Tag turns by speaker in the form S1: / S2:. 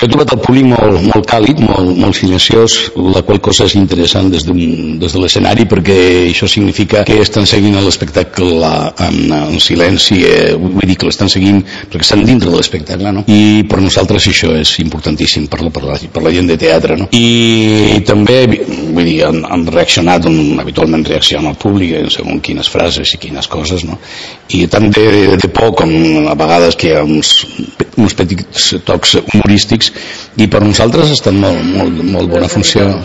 S1: he trobat el públic molt càlid, molt silenciós, la qual cosa és interessant des de l'escenari, perquè això significa que estan seguint l'espectacle en silenci, vull dir que l'estan seguint perquè estan dintre de l'espectacle, no? I per nosaltres això és importantíssim per la gent de teatre, no? I també, vull dir, han reaccionat on habitualment reacciona el públic segons quines frases i quines coses, no? I tant de por com a vegades que hi ha uns petits tocs humorístics, i per nosaltres ha estat molt bona funció.